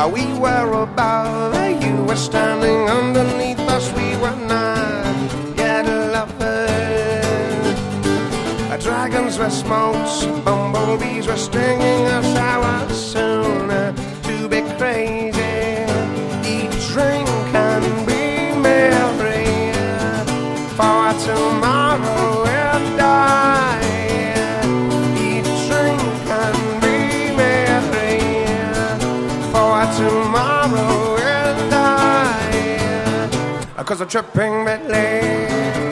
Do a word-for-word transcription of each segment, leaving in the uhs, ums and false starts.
We were above, you were standing underneath us. We were not yet lovers. Dragons were smokes, bumblebees were stinging us. I was soon to be crazy. Eat, drink, and be merry, for tomorrow we'll die. Eat, drink, and be merry, for tomorrow we'll die. Cause I'm tripping bit late.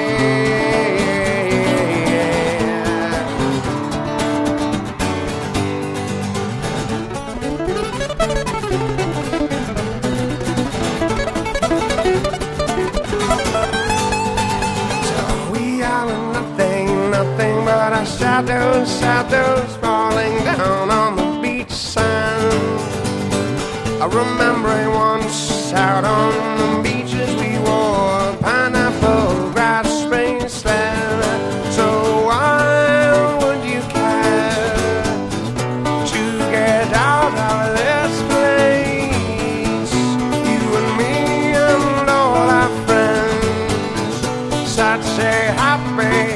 Nothing but our shadows, shadows falling down on the beach sand. I remember once out on the beaches we wore pineapple grass bracelet. So why would you care to get out of this place? You and me and all our friends, such a happy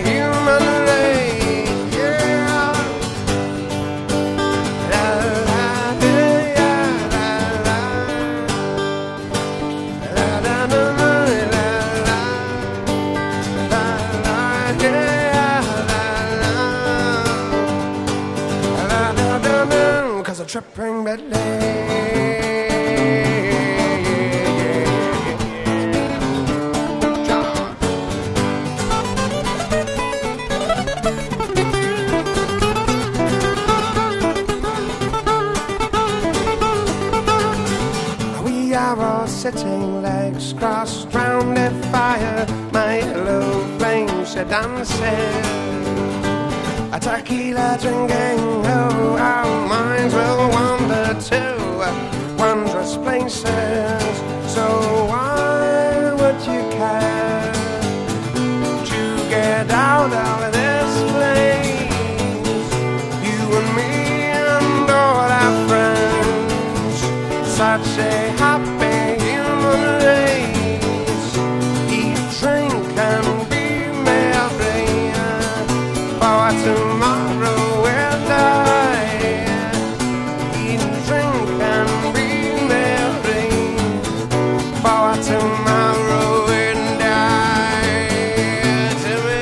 tripping bit We are all sitting, legs crossed round a fire. My yellow flames are dancing. A tequila drinking, oh, our minds will wander to wondrous places. So why would you care to get out of this place? You and me and all our friends, such a happy human race. Eat, drink, and be merry, for tomorrow we'll die. Eat, drink, and be merry, for tomorrow we'll die. To me.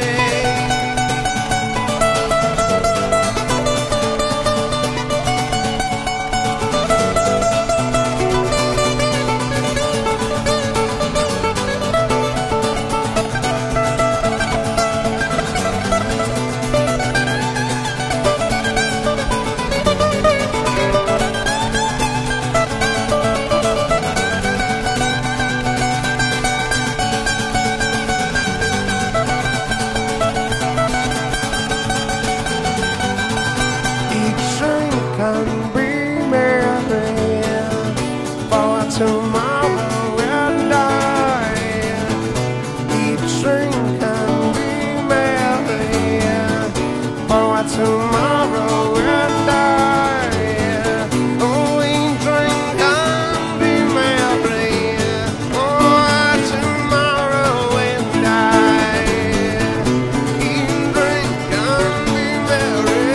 And be merry, for tomorrow we'll die. Eat, drink, and be merry, for tomorrow we'll die. Oh, eat, drink, and be merry, for tomorrow we'll die. Eat, drink, and be merry.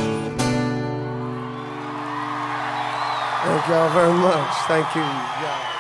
Thank you all very much. Thank you. Yeah.